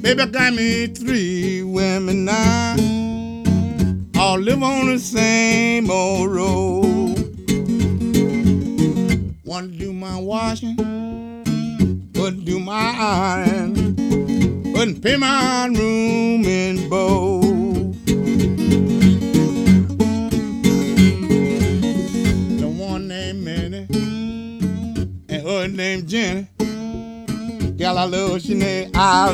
Baby, I got me 3 women now, all live on the same old road. One to do my washing, one to do my iron, one to pay my room and board. The one named Minnie and her named Jenny. Gal I love, she named